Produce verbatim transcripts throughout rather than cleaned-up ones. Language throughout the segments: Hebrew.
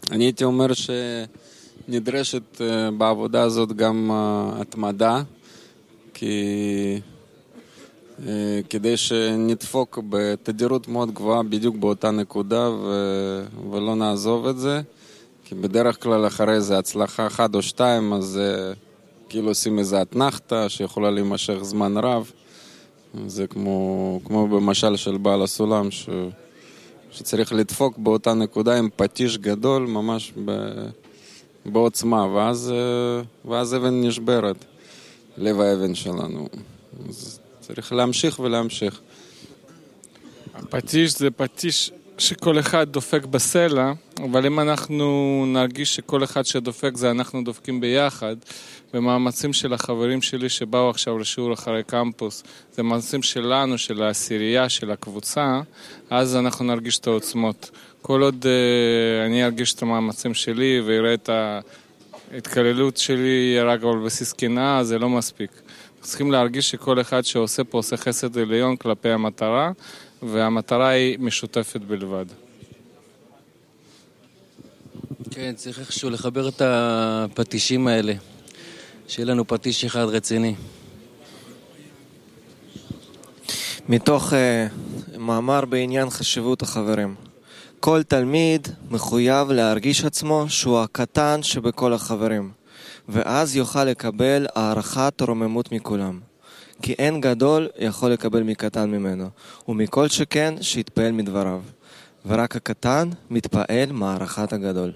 אני הייתי אומר שנדרשת בעבודה הזאת גם התמדה, כי כדי שנדפוק בתדירות מאוד גבוהה בדיוק באותה נקודה ו... ולא נעזוב את זה, כי בדרך כלל אחרי זה הצלחה אחד או שתיים, אז כאילו עושים איזו אתנחתה שיכולה להימשך זמן רב. זה כמו, כמו במשל של בעל הסולם, ש... שצריך לדפוק באותה נקודה עם פטיש גדול, ממש ב... בעוצמה, ואז, ואז אבן נשברת, לב האבן שלנו. אז צריך להמשיך ולהמשיך. הפטיש זה פטיש שכל אחד דופק בסלע, אבל אם אנחנו נרגיש שכל אחד שדופק זה אנחנו דופקים ביחד, במאמצים של החברים שלי שבאו עכשיו לשיעור אחרי קמפוס, זה מאמצים שלנו, של העשירייה, של הקבוצה, אז אנחנו נרגיש את העוצמות. כל עוד uh, אני ארגיש את המאמצים שלי ויראה את ההתקללות שלי רק על בסיס קנאה, זה לא מספיק. צריכים להרגיש שכל אחד שעושה פה עושה חסד עליון כלפי המטרה, והמטרה היא משותפת בלבד. כן, צריך איכשהו לחבר את הפטישים האלה. שיהיה לנו פטיש אחד רציני. מתוך uh, מאמר בעניין חשיבות החברים. כל תלמיד מחויב להרגיש עצמו שהוא הקטן שבכל החברים, ואז יוכל לקבל הערכת רוממות מכולם. כי אין גדול יכול לקבל מקטן ממנו, ומכל שכן שיתפעל מדבריו. ורק הקטן מתפעל מהערכת הגדול.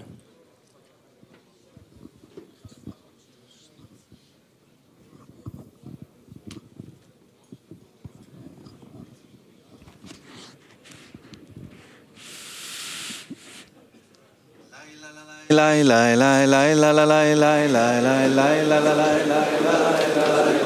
la la la la la la la la la la la la la la la